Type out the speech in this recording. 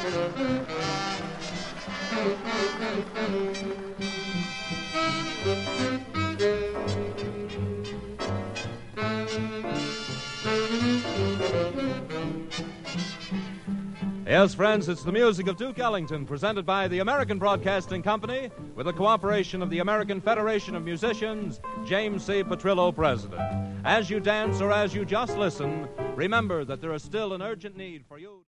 Yes, friends, it's the music of Duke Ellington, presented by the American Broadcasting Company with the cooperation of the American Federation of Musicians, James C. Petrillo, President. As you dance or as you just listen, remember that there is still an urgent need for you.